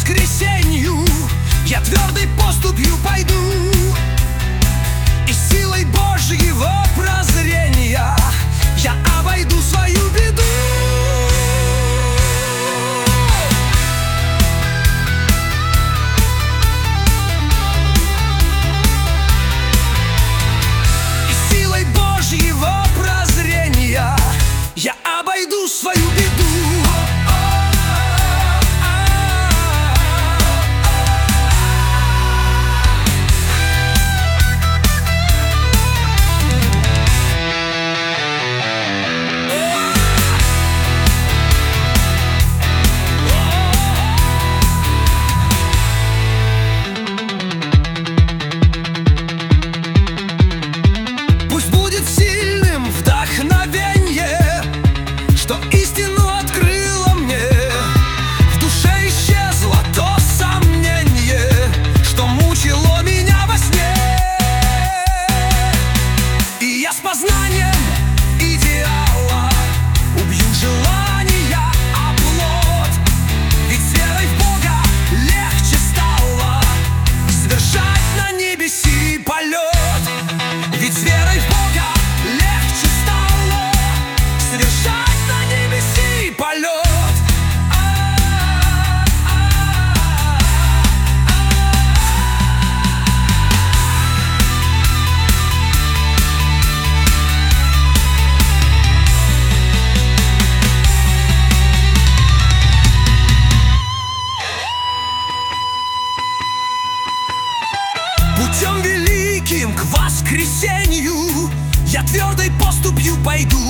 воскресенью я твердой поступью пойду, и силой Божьего прозрения я обойду свою беду. И силой Божьего прозрения я обойду свою беду. Познанием идеала убью желания оплот, ведь с верой в Бога легче стало совершать на небеси полет. Ведь с верой в Бога легче стало совершать на небеси полет. Путем великим к воскресенью я твердой поступью пойду,